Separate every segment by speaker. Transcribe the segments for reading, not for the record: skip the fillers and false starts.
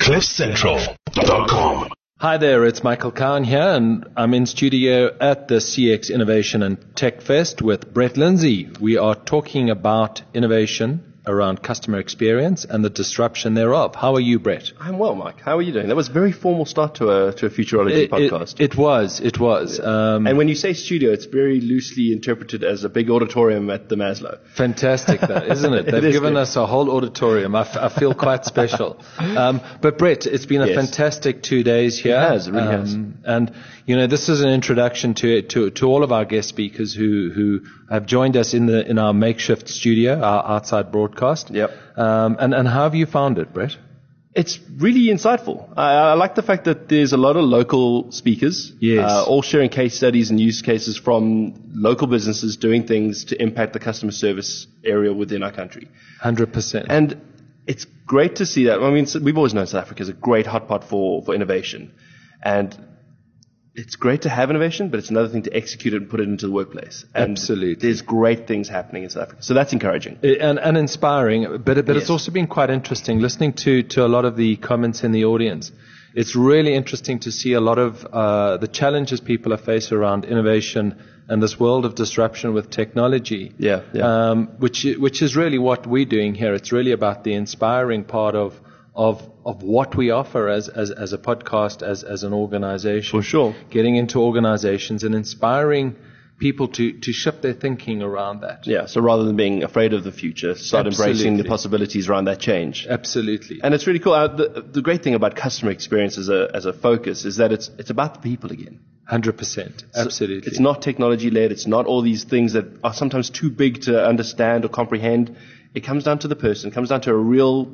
Speaker 1: CliffCentral.com.
Speaker 2: Hi there, it's Michael Cowan here, and I'm in studio at the CX Innovation and Tech Fest with Brett Lindsay. We are talking about innovation around customer experience and the disruption thereof. How are you, Brett?
Speaker 3: I'm well, Mike. How are you doing? That was a very formal start to a Futurology podcast.
Speaker 2: It was.
Speaker 3: And when you say studio, it's very loosely interpreted as a big auditorium at the Maslow.
Speaker 2: Fantastic, though, isn't it? They've given us a whole auditorium. I feel quite special. But Brett, it's been a fantastic 2 days here.
Speaker 3: It really has.
Speaker 2: And you know, this is an introduction to all of our guest speakers who have joined us in our makeshift studio, our outside broadcast.
Speaker 3: Yep.
Speaker 2: And how have you found it, Brett?
Speaker 3: It's really insightful. I like the fact that there's a lot of local speakers, all sharing case studies and use cases from local businesses doing things to impact the customer service area within our country.
Speaker 2: 100%.
Speaker 3: And it's great to see that. I mean, we've always known South Africa is a great hotspot for innovation. And it's great to have innovation, but it's another thing to execute it and put it into the workplace. And
Speaker 2: absolutely.
Speaker 3: There's great things happening in South Africa. So that's encouraging.
Speaker 2: And inspiring. But it's also been quite interesting listening to a lot of the comments in the audience. It's really interesting to see a lot of the challenges people are facing around innovation and this world of disruption with technology. Which is really what we're doing here. It's really about the inspiring part of what we offer as a podcast, as an organization.
Speaker 3: For sure.
Speaker 2: Getting into organizations and inspiring people to shift their thinking around that.
Speaker 3: Yeah, so rather than being afraid of the future, start embracing the possibilities around that change.
Speaker 2: Absolutely.
Speaker 3: And it's really cool. The great thing about customer experience as a focus is that it's about the people again.
Speaker 2: 100%. Absolutely.
Speaker 3: So it's not technology-led. It's not all these things that are sometimes too big to understand or comprehend. It comes down to the person. It comes down to a real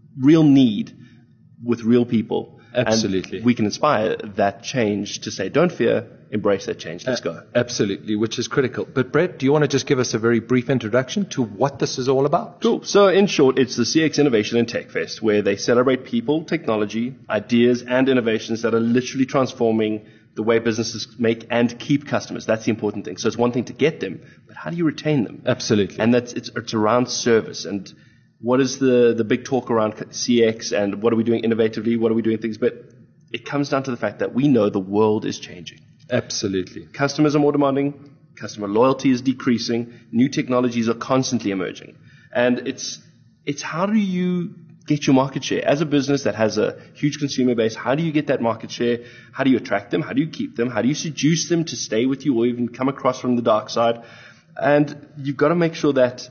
Speaker 3: need with real people.
Speaker 2: Absolutely.
Speaker 3: And we can inspire that change to say, don't fear, embrace that change. Let's go.
Speaker 2: Absolutely, which is critical. But Brett, do you want to just give us a very brief introduction to what this is all about?
Speaker 3: Cool. So in short, it's the CX Innovation and Tech Fest, where they celebrate people, technology, ideas, and innovations that are literally transforming the way businesses make and keep customers. That's the important thing. So it's one thing to get them, but how do you retain them?
Speaker 2: Absolutely.
Speaker 3: And it's around service. And what is the big talk around CX and what are we doing innovatively? What are we doing things? But it comes down to the fact that we know the world is changing.
Speaker 2: Absolutely.
Speaker 3: Customers are more demanding. Customer loyalty is decreasing. New technologies are constantly emerging. And it's how do you get your market share? As a business that has a huge consumer base, how do you get that market share? How do you attract them? How do you keep them? How do you seduce them to stay with you or even come across from the dark side? And you've got to make sure that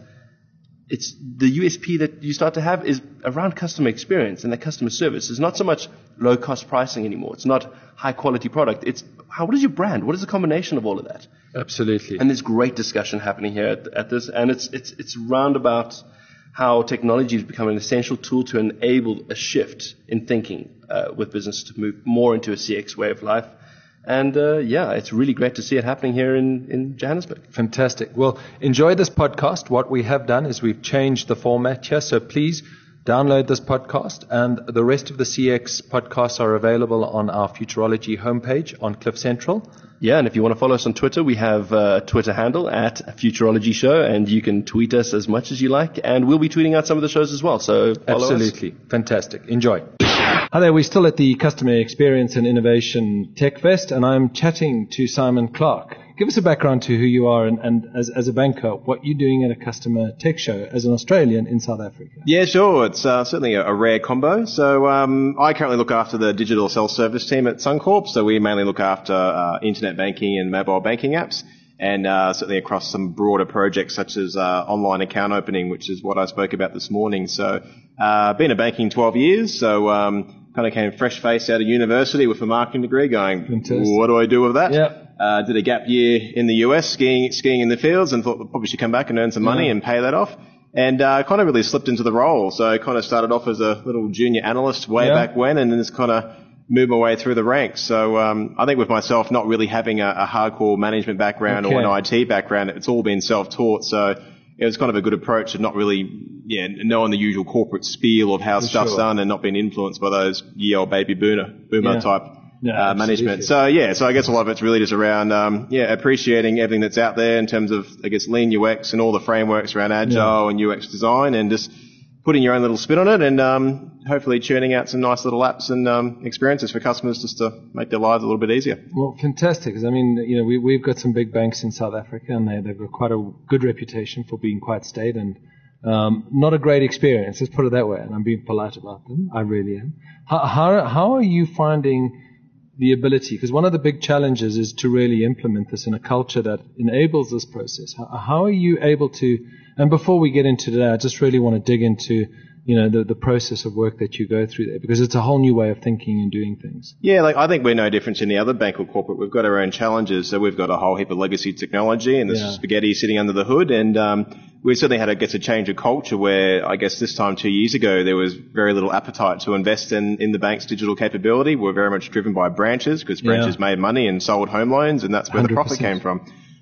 Speaker 3: it's the USP that you start to have is around customer experience and the customer service. It's not so much low-cost pricing anymore. It's not high-quality product. It's what is your brand? What is the combination of all of that?
Speaker 2: Absolutely.
Speaker 3: And there's great discussion happening here at this, and it's round about how technology has become an essential tool to enable a shift in thinking with business to move more into a CX way of life. And it's really great to see it happening here in Johannesburg.
Speaker 2: Fantastic. Well, enjoy this podcast. What we have done is we've changed the format here, so please download this podcast, and the rest of the CX podcasts are available on our Futurology homepage on Cliff Central.
Speaker 3: Yeah, and if you want to follow us on Twitter, we have a Twitter handle at Futurology Show, and you can tweet us as much as you like, and we'll be tweeting out some of the shows as well. So follow
Speaker 2: Absolutely. Us. Fantastic. Enjoy. Hi there, we're still at the Customer Experience and Innovation Tech Fest, and I'm chatting to Simon Clark. Give us a background to who you are and as a banker, what you're doing at a customer tech show as an Australian in South Africa.
Speaker 4: Yeah, sure. It's certainly a rare combo. So I currently look after the digital self-service team at Suncorp. So we mainly look after internet banking and mobile banking apps, and certainly across some broader projects such as online account opening, which is what I spoke about this morning. So been in banking 12 years, so kind of came fresh face out of university with a marketing degree going,
Speaker 2: Fantastic.
Speaker 4: What do I do with that?
Speaker 2: Yeah.
Speaker 4: Did a gap year in the US skiing in the fields, and thought probably should come back and earn some money and pay that off. And kind of really slipped into the role. So I kind of started off as a little junior analyst way back when, and then just kind of moved my way through the ranks. So I think with myself not really having a hardcore management background or an IT background, it's all been self-taught. So it was kind of a good approach of not really knowing the usual corporate spiel of how stuff's done and not being influenced by those ye-old baby boomer type management. So I guess a lot of it's really just around appreciating everything that's out there in terms of, I guess, lean UX and all the frameworks around agile and UX design, and just putting your own little spin on it and hopefully churning out some nice little apps and experiences for customers just to make their lives a little bit easier.
Speaker 2: Well, fantastic. 'Cause I mean, we've got some big banks in South Africa, and they've got quite a good reputation for being quite staid and not a great experience. Let's put it that way. And I'm being polite about them. I really am. How are you finding the ability? Because one of the big challenges is to really implement this in a culture that enables this process. How are you able to? And before we get into that, I just really want to dig into, the process of work that you go through there, because it's a whole new way of thinking and doing things.
Speaker 4: Yeah, I think we're no different to any other bank or corporate. We've got our own challenges. So we've got a whole heap of legacy technology and there's spaghetti sitting under the hood. And we certainly had a change of culture where I guess this time 2 years ago there was very little appetite to invest in the bank's digital capability. We're very much driven by branches because branches made money and sold home loans, and that's where 100%. The profit came from.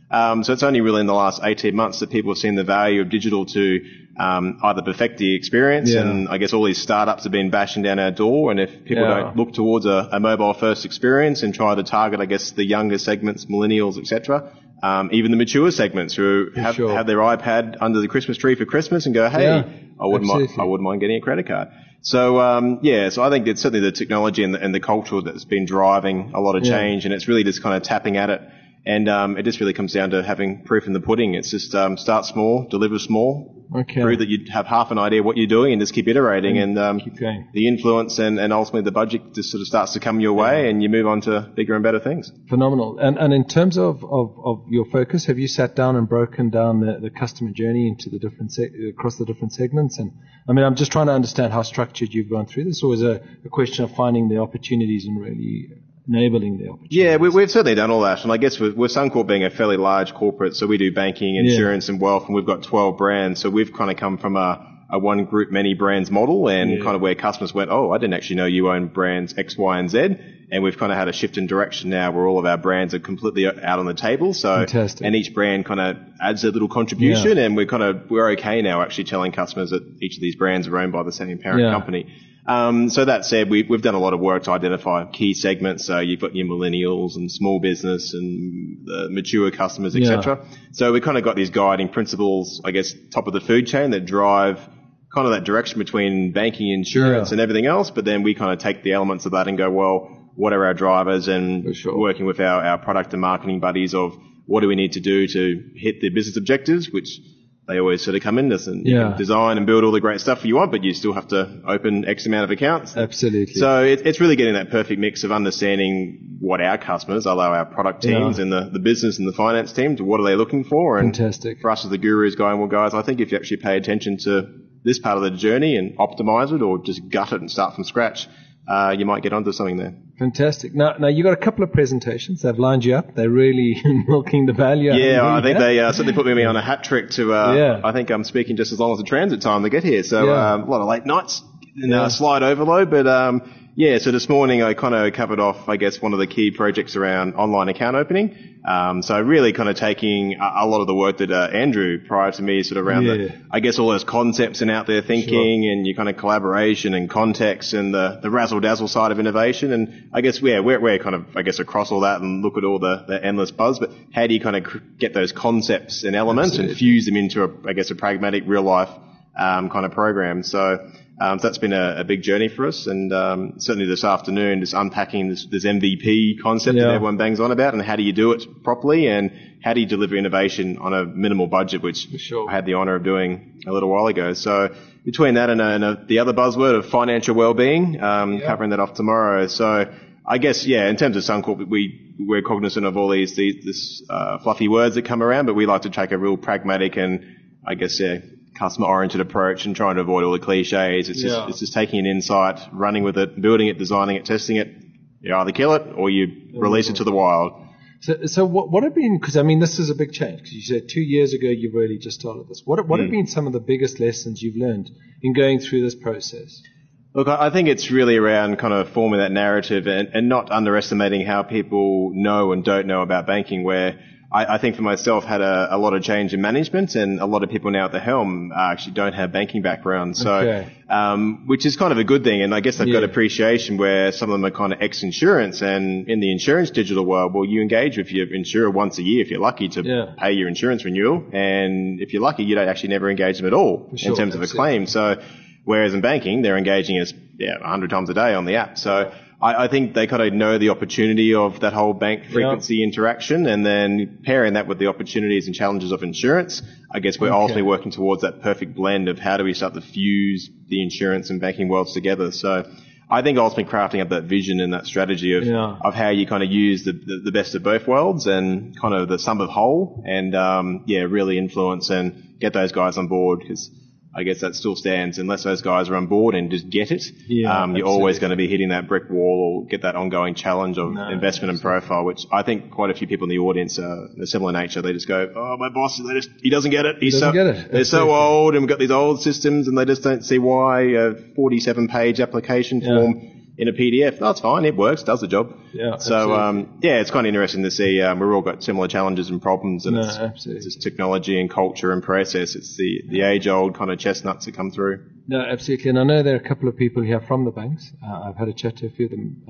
Speaker 4: So it's only really in the last 18 months that people have seen the value of digital to either perfect the experience, and I guess all these startups have been bashing down our door, and if people don't look towards a mobile-first experience and try to target, I guess, the younger segments, millennials, etc., even the mature segments who have their iPad under the Christmas tree for Christmas and go, hey, I wouldn't mind getting a credit card. So, so I think it's certainly the technology and the culture that's been driving a lot of change, and it's really just kind of tapping at it. And it just really comes down to having proof in the pudding. It's just start small, deliver small, prove that you have half an idea what you're doing, and just keep iterating. And
Speaker 2: keep going.
Speaker 4: The influence and ultimately the budget just sort of starts to come your way, and you move on to bigger and better things.
Speaker 2: Phenomenal. And in terms of your focus, have you sat down and broken down the customer journey into the different across the different segments? And I mean, I'm just trying to understand how structured you've gone through this, or is it a question of finding the opportunities and really enabling the opportunities?
Speaker 4: Yeah, we've certainly done all that. And I guess with Suncorp being a fairly large corporate, so we do banking, insurance and wealth, and we've got 12 brands. So we've kind of come from a one group, many brands model, and kind of where customers went, I didn't actually know you own brands X, Y, and Z. And we've kind of had a shift in direction now where all of our brands are completely out on the table. So,
Speaker 2: fantastic.
Speaker 4: And each brand kind of adds a little contribution, and we're okay now actually telling customers that each of these brands are owned by the same parent company. So that said, we've done a lot of work to identify key segments. So you've got your millennials and small business and the mature customers, etc. So we kind of got these guiding principles, I guess, top of the food chain that drive kind of that direction between banking, insurance and everything else. But then we kind of take the elements of that and go, well, what are our drivers, and working with our product and marketing buddies of what do we need to do to hit the business objectives, which they always sort of come in this, and you can design and build all the great stuff you want, but you still have to open X amount of accounts.
Speaker 2: Absolutely.
Speaker 4: So it's really getting that perfect mix of understanding what our customers, although our product teams and the business and the finance teams, what are they looking for? And
Speaker 2: fantastic.
Speaker 4: For us as the gurus going, well, guys, I think if you actually pay attention to this part of the journey and optimize it, or just gut it and start from scratch, you might get onto something there.
Speaker 2: Fantastic. Now you've got a couple of presentations. They've lined you up. They're really milking the value.
Speaker 4: Yeah, I think they certainly put me on a hat trick to, I think I'm speaking just as long as the transit time to get here. So a lot of late nights and slide overload. But so this morning I kind of covered off, I guess, one of the key projects around online account opening. So really kind of taking a lot of the work that Andrew prior to me sort of around I guess all those concepts and out there thinking and your kind of collaboration and context and the razzle dazzle side of innovation. And I guess we're kind of, I guess, across all that and look at all the endless buzz, but how do you kind of get those concepts and elements and fuse them into a pragmatic real life kind of program. So that's been a big journey for us, and certainly this afternoon, just unpacking this MVP concept that everyone bangs on about, and how do you do it properly, and how do you deliver innovation on a minimal budget, which I had the honour of doing a little while ago. So between that and the other buzzword of financial well-being, covering that off tomorrow. So I guess, in terms of Suncorp, we're cognizant of all these fluffy words that come around, but we like to take a real pragmatic and, I guess, customer-oriented approach and trying to avoid all the cliches. It's just taking an insight, running with it, building it, designing it, testing it. You either kill it or you release it to the wild.
Speaker 2: So what have been, because I mean, this is a big change, because you said 2 years ago you really just started this. What have been some of the biggest lessons you've learned in going through this process?
Speaker 4: Look, I think it's really around kind of forming that narrative and not underestimating how people know and don't know about banking, where I think for myself had a lot of change in management, and a lot of people now at the helm actually don't have banking backgrounds. So, which is kind of a good thing. And I guess they've got appreciation where some of them are kind of ex-insurance, and in the insurance digital world, well, you engage with your insurer once a year if you're lucky to pay your insurance renewal. And if you're lucky, you don't actually never engage them at all in terms of a claim. So Whereas in banking, they're engaging us 100 times a day on the app. So I think they kind of know the opportunity of that whole bank frequency interaction, and then pairing that with the opportunities and challenges of insurance. I guess we're ultimately working towards that perfect blend of how do we start to fuse the insurance and banking worlds together. So I think ultimately crafting up that vision and that strategy of how you kind of use the best of both worlds and kind of the sum of whole, and really influence and get those guys on board, because I guess that still stands. Unless those guys are on board and just get it, you're always going to be hitting that brick wall or get that ongoing challenge of investment and profile, which I think quite a few people in the audience are a similar nature. They just go, oh, my boss, he doesn't get it. They're so old, and we've got these old systems, and they just don't see why a 47-page application form in a PDF. That's fine. It works, does the job.
Speaker 2: Yeah.
Speaker 4: So, it's kind of interesting to see. We've all got similar challenges and problems, and it's just technology and culture and process. It's the age-old kind of chestnuts that come through.
Speaker 2: No, absolutely. And I know there are a couple of people here from the banks. I've had a chat to a few of them,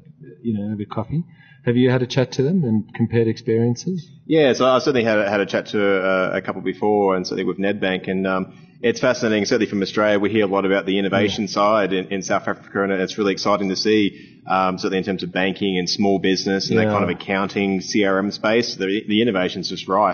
Speaker 2: over coffee. Have you had a chat to them and compared experiences?
Speaker 4: Yeah, so I certainly had a chat to a couple before, and certainly with Nedbank, and it's fascinating. Certainly from Australia, we hear a lot about the innovation side in South Africa, and it's really exciting to see, certainly in terms of banking and small business and that kind of accounting CRM space. The innovation's just rife.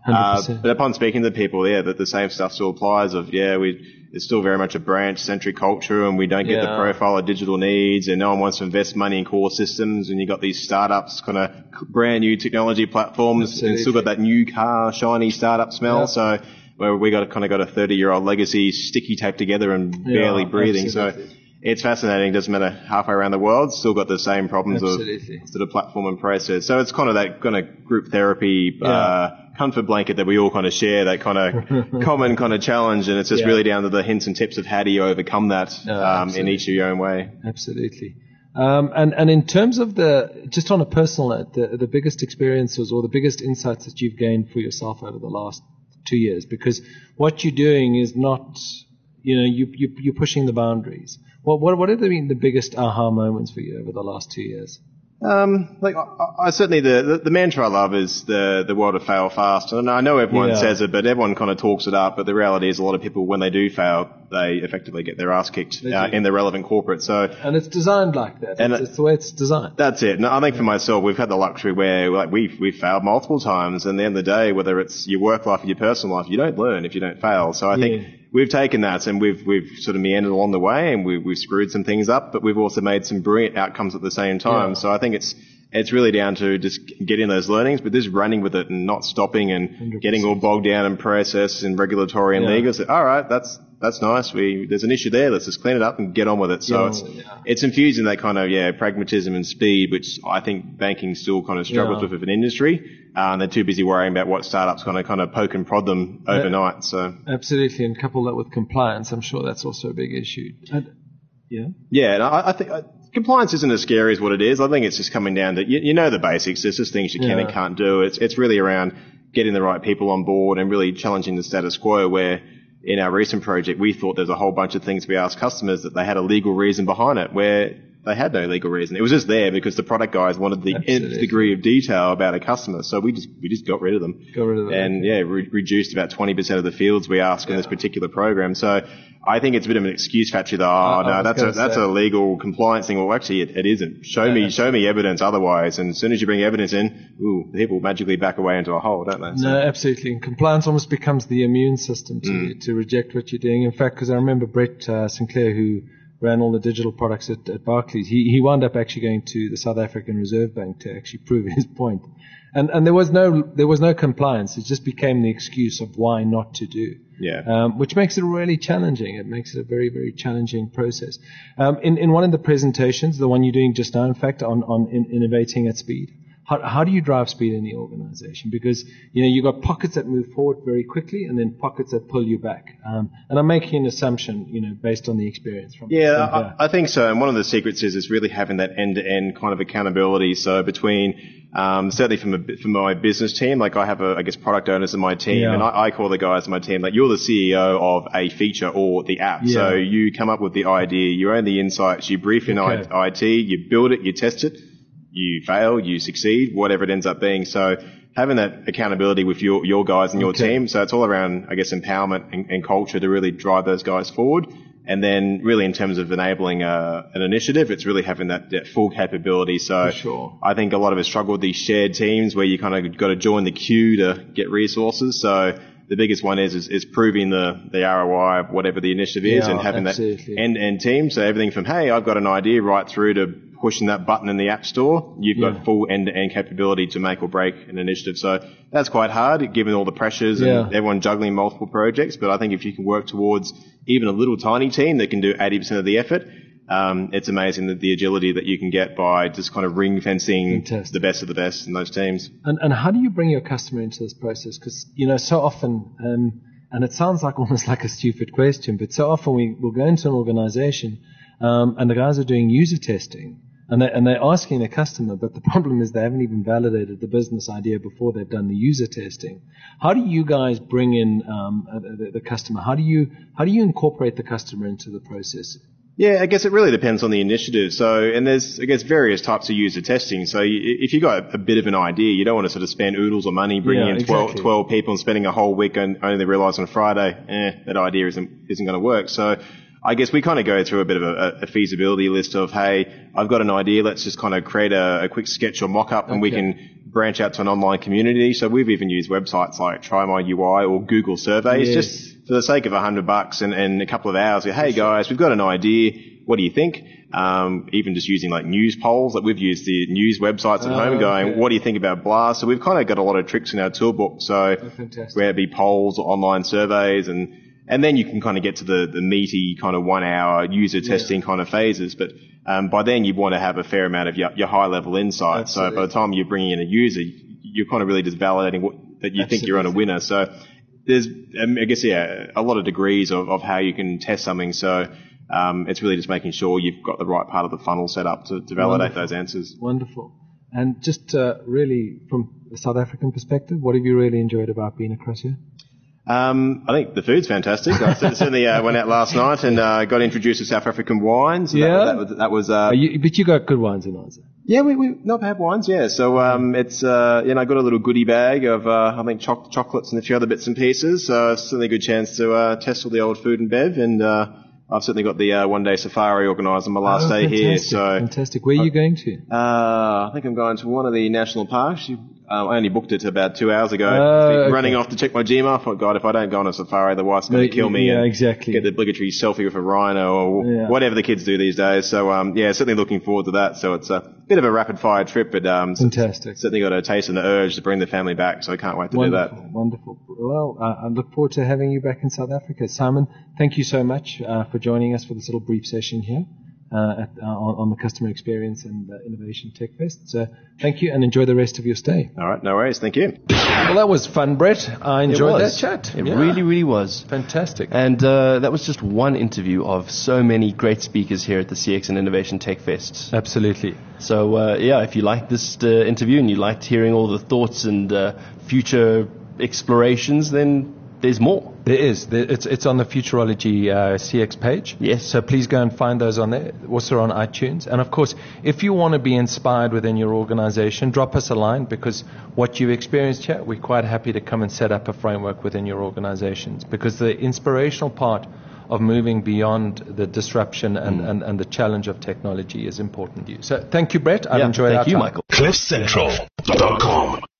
Speaker 4: But upon speaking to people, that the same stuff still applies. It's still very much a branch-centric culture, and we don't get the profile of digital needs, and no one wants to invest money in core systems, and you've got these startups, kind of brand new technology platforms, and still got that new car, shiny startup smell. So where we got a 30-year-old legacy sticky taped together and barely breathing.
Speaker 2: Absolutely.
Speaker 4: So it's fascinating. Doesn't matter halfway around the world, still got the same problems of sort of platform and process. So it's kind of that kind of group therapy, comfort blanket that we all kind of share, that kind of common kind of challenge. And it's just really down to the hints and tips of how do you overcome that in each of your own way.
Speaker 2: Absolutely. And in terms of just on a personal note, the biggest experiences or the biggest insights that you've gained for yourself over the last 2 years, because what you're doing is not, you're pushing the boundaries. What have been the biggest aha moments for you over the last 2 years?
Speaker 4: I certainly, the mantra I love is the world of fail fast. And I know everyone says it, but everyone kind of talks it up. But the reality is a lot of people, when they do fail, they effectively get their ass kicked in the relevant corporate.
Speaker 2: And it's designed like that. It's the way it's designed.
Speaker 4: That's it. And I think for myself, we've had the luxury where we've failed multiple times. And at the end of the day, whether it's your work life or your personal life, you don't learn if you don't fail. So I think we've taken that and we've sort of meandered along the way, and we've screwed some things up, but we've also made some brilliant outcomes at the same time. So I think it's really down to just getting those learnings, but just running with it and not stopping and 100%. Getting all bogged down in process and regulatory and legal. So, all right, that's nice. There's an issue there. Let's just clean it up and get on with it. So it's infusing that kind of pragmatism and speed, which I think banking still kind of struggles with an industry. They're too busy worrying about what startups going to kind of poke and prod them overnight. So
Speaker 2: absolutely, and couple that with compliance, I'm sure that's also a big issue.
Speaker 4: And I think compliance isn't as scary as what it is. I think it's just coming down to you know the basics. There's just things you can and can't do. It's really around getting the right people on board and really challenging the status quo, where in our recent project we thought there's a whole bunch of things we asked customers that they had a legal reason behind it, where they had no legal reason. It was just there because the product guys wanted the nth degree of detail about a customer. So we just got rid of them. And reduced about 20% of the fields we ask in this particular program. So I think it's a bit of an excuse factory that, that's a legal compliance thing. Well, actually it isn't. Show me evidence otherwise. And as soon as you bring evidence in, people magically back away into a hole, don't they? So.
Speaker 2: No, absolutely. And compliance almost becomes the immune system to reject what you're doing. In fact, because I remember Brett Sinclair, who ran all the digital products at Barclays, he wound up actually going to the South African Reserve Bank to actually prove his point. And there was no compliance. It just became the excuse of why not to do. Which makes it really challenging. It makes it a very, very challenging process. In one of the presentations, the one you're doing just now, in fact, on innovating at speed, how do you drive speed in the organization? Because, you've got pockets that move forward very quickly and then pockets that pull you back. And I'm making an assumption, based on the experience from
Speaker 4: I think so. And one of the secrets is really having that end-to-end kind of accountability. So between, certainly from my business team, like I have product owners in my team, and I call the guys in my team, like, you're the CEO of a feature or the app. So you come up with the idea, you own the insights, you brief in IT, you build it, you test it. You fail, you succeed, whatever it ends up being. So having that accountability with your guys and your team. So it's all around, empowerment and culture to really drive those guys forward. And then really in terms of enabling an initiative, it's really having that full capability. So
Speaker 2: sure.
Speaker 4: I think a lot of us struggle with these shared teams where you kind of got to join the queue to get resources. So the biggest one is proving the ROI of whatever the initiative is, and having
Speaker 2: absolutely.
Speaker 4: that end-to-end team. So everything from, hey, I've got an idea, right through to pushing that button in the App Store, you've got full end-to-end capability to make or break an initiative. So that's quite hard, given all the pressures and everyone juggling multiple projects. But I think if you can work towards even a little tiny team that can do 80% of the effort, it's amazing that the agility that you can get by just kind of ring fencing the best of the best in those teams.
Speaker 2: And how do you bring your customer into this process? Because, so often, and it sounds like almost like a stupid question, but so often we'll go into an organization and the guys are doing user testing. And they're asking the customer, but the problem is they haven't even validated the business idea before they've done the user testing. How do you guys bring in the customer? How do you incorporate the customer into the process?
Speaker 4: Yeah, I guess it really depends on the initiative. So, and there's, I guess, various types of user testing. So if you've got a bit of an idea, you don't want to sort of spend oodles of money bringing in 12 people and spending a whole week and only realise on Friday, that idea isn't going to work. So I guess we kind of go through a bit of a feasibility list of, hey, I've got an idea, let's just kind of create a quick sketch or mock-up and we can branch out to an online community. So we've even used websites like Try My UI or Google Surveys just for the sake of $100 and a couple of hours. Hey guys, we've got an idea, what do you think? Even just using like news polls, like we've used the news websites at home going, what do you think about blah? So we've kind of got a lot of tricks in our toolbook. So whether it be polls or online surveys and then you can kind of get to the meaty kind of 1 hour user testing kind of phases. But by then you want to have a fair amount of your high level insight. Absolutely. So by the time you're bringing in a user, you're kind of really just validating that you think you're on a winner. So there's, I guess, a lot of degrees of how you can test something. So it's really just making sure you've got the right part of the funnel set up to validate those answers.
Speaker 2: Wonderful. And just really from a South African perspective, what have you really enjoyed about being across here?
Speaker 4: I think the food's fantastic. I certainly went out last night and got introduced to South African wines. That was. But
Speaker 2: you got good wines in Oz.
Speaker 4: Yeah, we not bad wines. Yeah, so it's I got a little goodie bag of I think chocolates and a few other bits and pieces. So it's certainly a good chance to test all the old food and bev. And I've certainly got the one-day safari organised on my last day here. So
Speaker 2: fantastic. Where are you going to?
Speaker 4: I think I'm going to one of the national parks. I only booked it about 2 hours ago. Running off to check my Gmail. I thought, God, if I don't go on a safari, the wife's going to kill me.
Speaker 2: Yeah, exactly.
Speaker 4: Get the obligatory selfie with a rhino or whatever the kids do these days. So, certainly looking forward to that. So it's a bit of a rapid-fire trip, but
Speaker 2: fantastic.
Speaker 4: Certainly got a taste and the urge to bring the family back, so I can't wait to do that.
Speaker 2: Wonderful. Well, I look forward to having you back in South Africa. Simon, thank you so much for joining us for this little brief session here. On the customer experience and innovation tech fest. So thank you and enjoy the rest of your stay.
Speaker 4: All right, no worries. Thank you.
Speaker 2: Well, that was fun, Brett. I enjoyed that chat.
Speaker 1: It really, really was.
Speaker 2: Fantastic.
Speaker 1: And that was just one interview of so many great speakers here at the CX and Innovation Tech Fest.
Speaker 2: Absolutely.
Speaker 1: So, if you liked this interview and you liked hearing all the thoughts and future explorations, then there's more.
Speaker 2: There is. It's on the Futurology CX page.
Speaker 1: Yes.
Speaker 2: So please go and find those on there. Also on iTunes. And of course, if you want to be inspired within your organization, drop us a line, because what you've experienced here, we're quite happy to come and set up a framework within your organizations, because the inspirational part of moving beyond the disruption and the challenge of technology is important to you. So thank you, Brett. I've enjoyed our time.
Speaker 1: Thank you, Michael.
Speaker 5: CliffCentral.com